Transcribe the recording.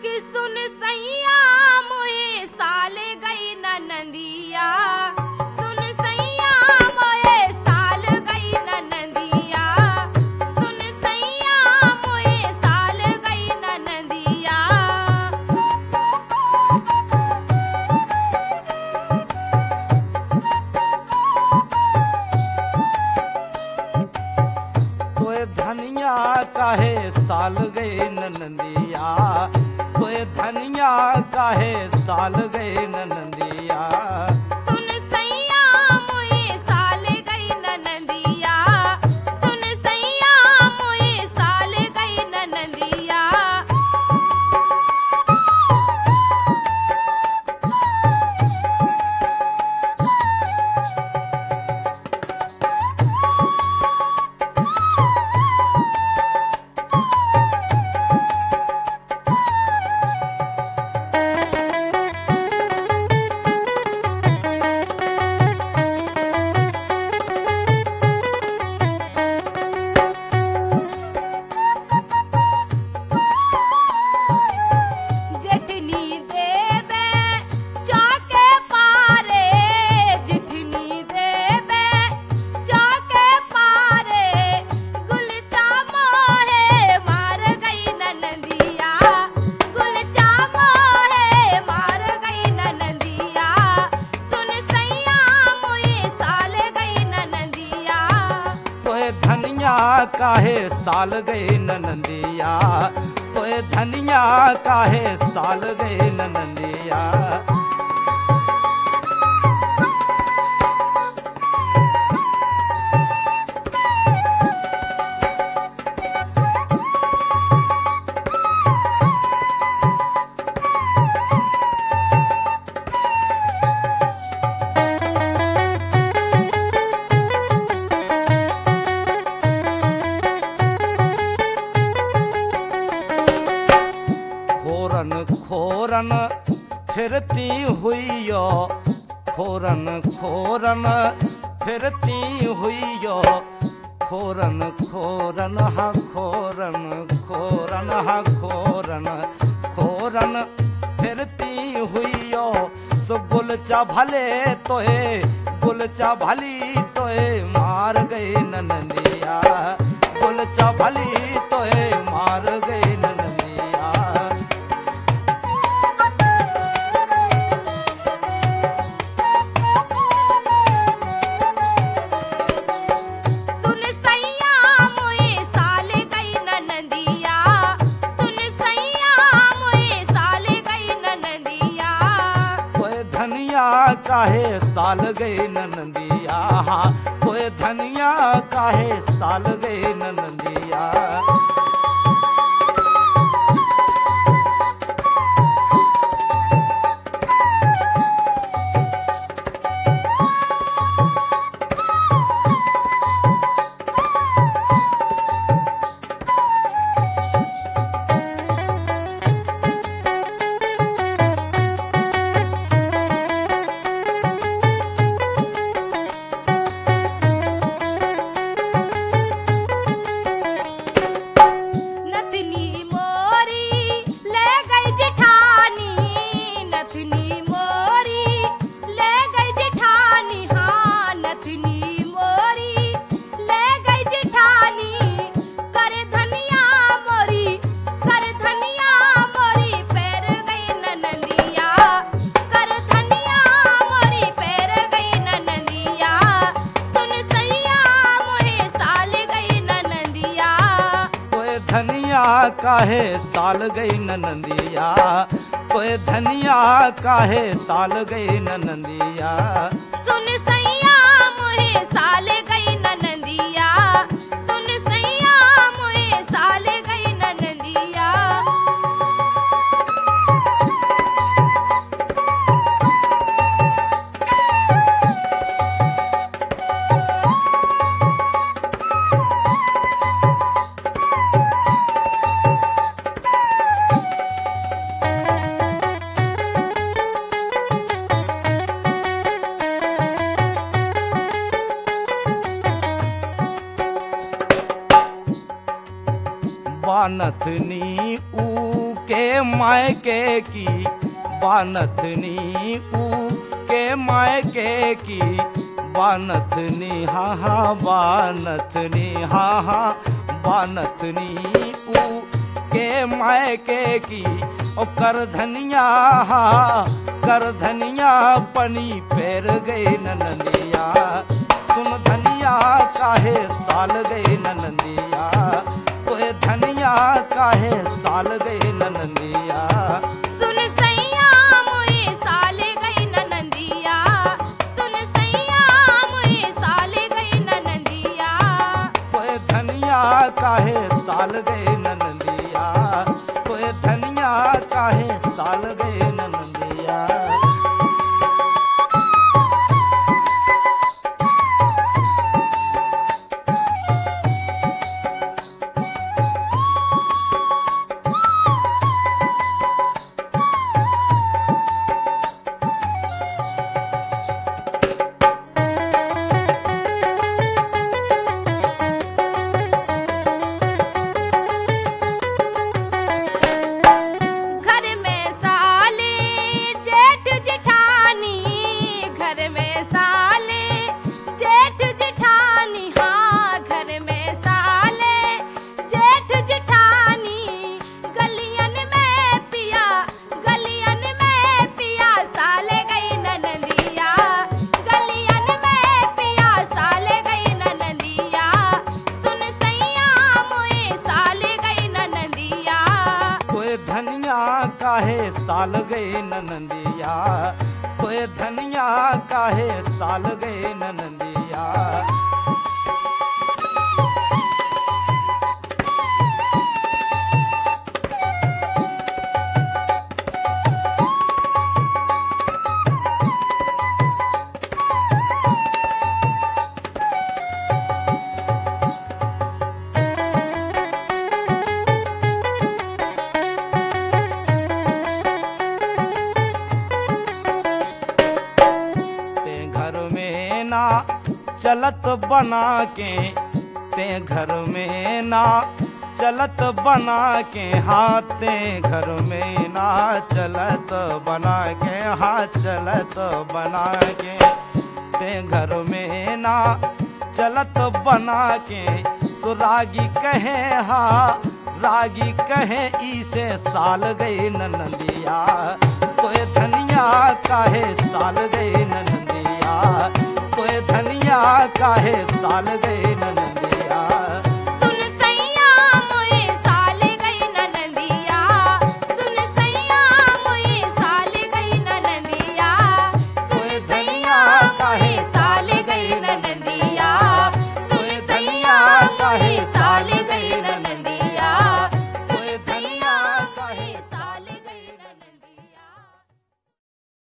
कि सुन सैया मोए साले गई ननदिया, सुन सैया मोए साल गई ननदिया, सुन सैया मोए साल गई ननदिया। तोए धनिया काहे साल गए ननदिया, तोए धनिया काहे साल गए ननदिया। सुन सैया मोए साल गई ननदिया, सुन सैया मोए साल गई ननदिया। जेठनी देवे चाके पारे, जेठनी देवे चाके पारे, गुलचा मोहे मार गई ननदिया, गुलचा मोहे मार गई ननदिया। सुन सैया मोए साल गई ननदिया। तोए धनिया काहे साल गए ननदिया, तोए धनिया काहे साल गए ननदिया। खोरन खोरन फिरती हुइयो, खोरन खोरन फिरती हुइयो, खोरन खोरन हा खोरन खोरन हा खोरन खोरन फिरती हुइयो। सो गुलचा भले तोए, गुलचा भली तोए मार गई ननदिया, गुलचा भली तोए मार गई ननदिया। सुन सैया मोए साल गई ननदिया, सुन सैया मोए साल गई ननदिया। तोए धनिया काहे साल गए ननदिया, तोए धनिया काहे साल गए ननदिया। नथनी मोरी ले गई जेठानी, नथनी मोरी ले गई जेठानी, हाँ नथनी मोरी ले गई जेठानी। कर धनिया मोरी, कर धनिया मोरी पैर गई ननदिया, कर धनिया मोरी पैर गई ननदिया। सुन सैया मोहे साल गई ननदिया। तोए धनिया काहे साल गई ननदिया, तोए धनिया काहे साल गई ननदिया। सुन सैया मोहे साल गई ननदिया, सुन सैया मोहे साल गई ननदिया। बानथनी ऊ के मायके की बानथनी ऊ के मायके की बानथनी हाँ हाँ बानथनी हाँ हाँ बानथनी ऊ के मायके की ओ कर धनिया कर धनिया पनी पैर गई ननदिया सुन धनिया काहे साल गई ननदिया तोए धनिया काहे साल गई ननदिया सुन सैया मोए साल गई ननदिया सुन सैया मोए साल गई ननदिया तोए धनिया काहे साल गई ननदिया तोए धनिया काहे साल गई ननदिया घर में साले जेठ जेठानी घर में साले जेठ जेठानी हाँ घर में साले जेठ जेठानी गलियन में पिया साले गई ननदिया गलियन में पिया साले गई ननदिया सुन सैया मोए साले गई ननदिया तोए धनिया काहे साल गए ननदिया तोए धनिया काहे साल गए ननदिया ते घर में ना चलत बना के ते घर में ना चलत बना के हाथे घर में ना चलत बना के हाथ चलत बना के ते घर में ना चलत बना के सो रागी कहे हा रागी कहे इसे साल गई ननदिया तोए धनिया काहे साल गई ननदिया तोए धनिया काहे साल गई ननदिया